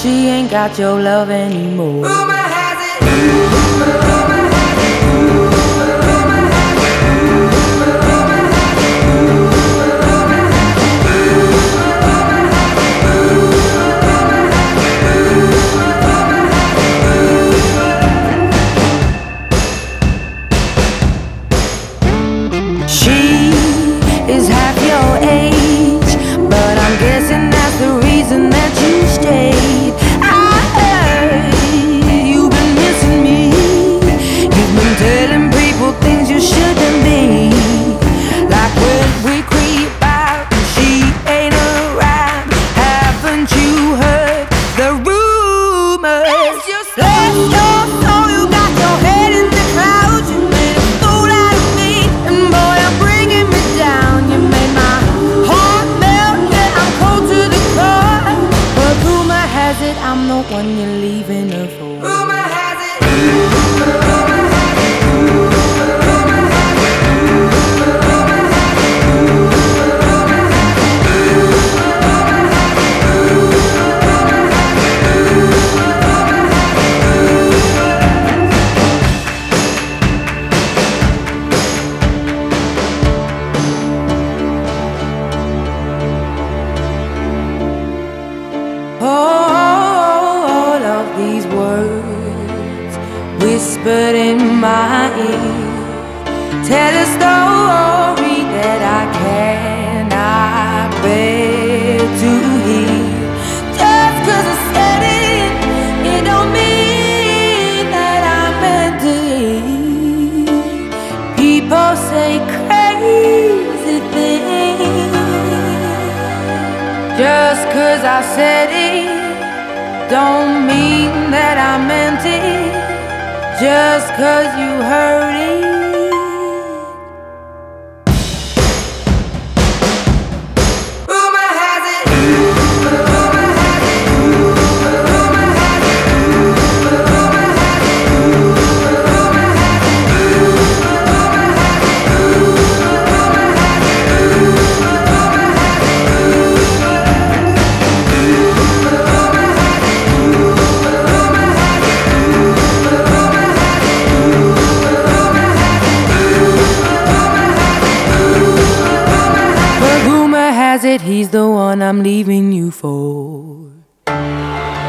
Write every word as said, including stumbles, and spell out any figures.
she ain't got your love anymore. Rumor has it, rumor has it, rumor has it, rumor has it, rumor has it, rumor has it, rumor has it. She is half your age, but I'm guessing that's the reason that you stayed. I heard you've been missing me. You've been telling people things you shouldn't be, like when we creep out and she ain't around. Haven't you heard the rumors? Bless your soul, you got your head in the clouds. You made a fool out of me, and boy, I'm bringing me down. You made my heart melt, yeah, I'm cold to the core. But rumor has it I'm the one you're leaving her for. Rumor has it, rumor has it, rumor has it, rumor has it, rumor has it, rumor has it, All of these words whispered in my ear tell a story that I cannot bear to hear. Just 'cause I said it, it don't mean that I meant it. People say crazy things. Just 'cause I said it don't mean that I meant it. Just 'cause you heard it. rumor has it, rumor has it, rumor has it, rumor has it, rumor has it, rumor has it, rumor has it, rumor has But rumor has it he's the one I'm leaving you for.